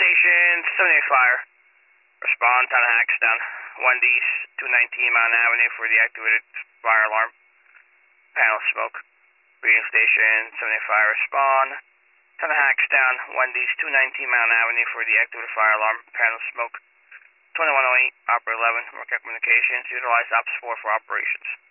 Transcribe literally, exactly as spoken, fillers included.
Communications, seventy-eight fire. Respond, town of Hackstown. Wendy's, two nineteen Mountain Avenue for the activated fire alarm. Panel smoke. Radio station, seventy-eight fire. Respond. Town of Hackstown. Wendy's, two nineteen Mountain Avenue for the activated fire alarm. Panel smoke. twenty-one oh eight, Operator eleven, Marquette Communications. Utilize Ops four for operations.